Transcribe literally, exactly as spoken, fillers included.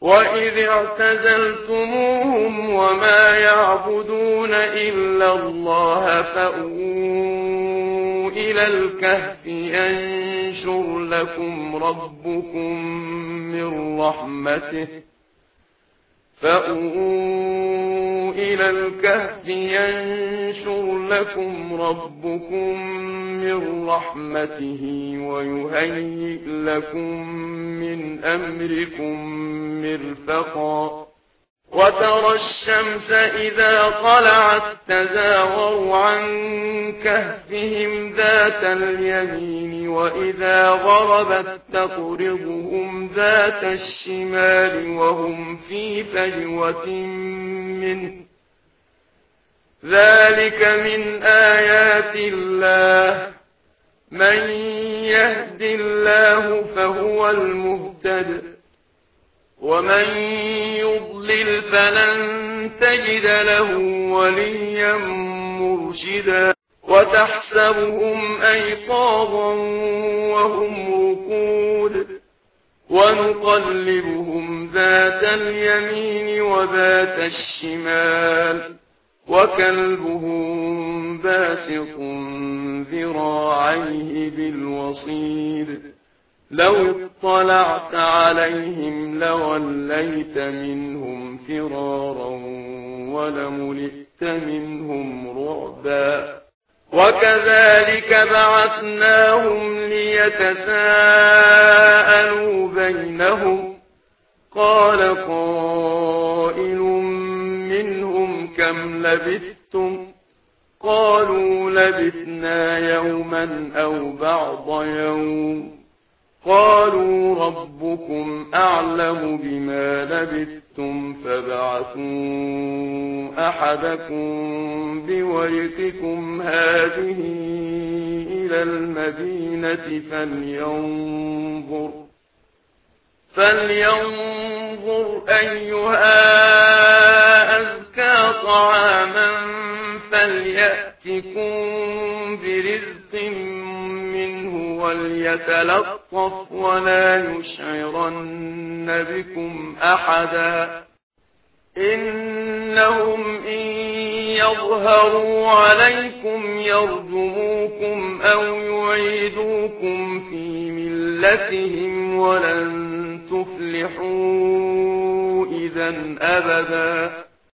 وإذ اعتزلتموهم وما يعبدون إلا الله فأووا إلى الكهف ينشر لكم ربكم من رحمته فأووا إلى الكهف ينشر لكم ربكم من رحمته ويهيئ لكم من أمركم مرفقا وترى الشمس إذا طلعت تزاور عن كهفهم ذات اليمين وإذا غربت تقرضهم ذات الشمال وهم في فجوة منه ذلك من آيات الله من يهد الله فهو المهتد ومن يضلل فلن تجد له وليا مرشدا وتحسبهم أيقاظا وهم رقود ونقلبهم ذات اليمين وذات الشمال وكلبهم باسط ذراعيه بالوصيد لو اطلعت عليهم لوليت منهم فرارا ولملئت منهم رعبا وكذلك بعثناهم ليتساءلوا بينهم قال قائل منهم كم لبثتم قالوا لبثنا يوما أو بعض يوم قالوا ربكم أعلم بما لبثتم فابعثوا أحدكم بورقكم هذه إلى المدينة فلينظر فلينظر أيها أزكى طعاما فليأتكم برزق منه وليتلطف ولا يشعرن بكم أحدا إنهم إن يظهروا عليكم يرجموكم أو يعيدوكم في ملتهم ولن تفلحوا إذا أبدا